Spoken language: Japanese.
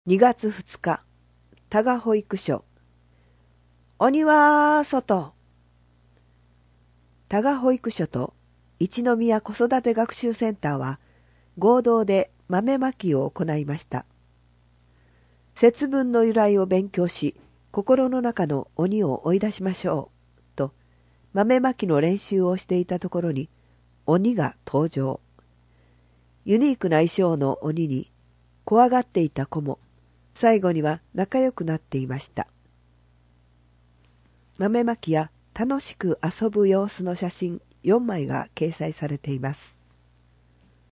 2月2日、多賀保育所。鬼は外。多賀保育所と一宮子育て学習センターは合同で豆まきを行いました。節分の由来を勉強し、心の中の鬼を追い出しましょうと豆まきの練習をしていたところに鬼が登場。ユニークな衣装の鬼に怖がっていた子も最後には仲良くなっていました。豆まきや楽しく遊ぶ様子の写真4枚が掲載されています。